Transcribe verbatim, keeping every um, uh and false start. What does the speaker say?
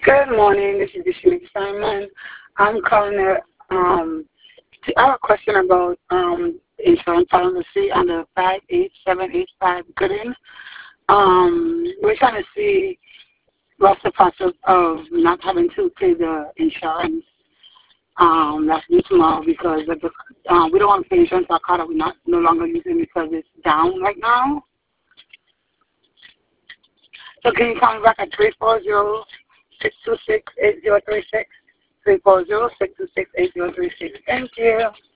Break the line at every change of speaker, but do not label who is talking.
Good morning. This is Bishop Simon. I'm calling it, um, to, I have a question about um, insurance policy under five eight seven eight five Gooden. Um, we're trying to see what's the process of not having to pay the insurance um, that's due tomorrow because of the, um, we don't want to pay insurance for a car that we're not, no longer using because it's down right now. So can you call me back at three four zero, six two six, eight zero three six, three four zero, six two six, eight zero three six. Thank you.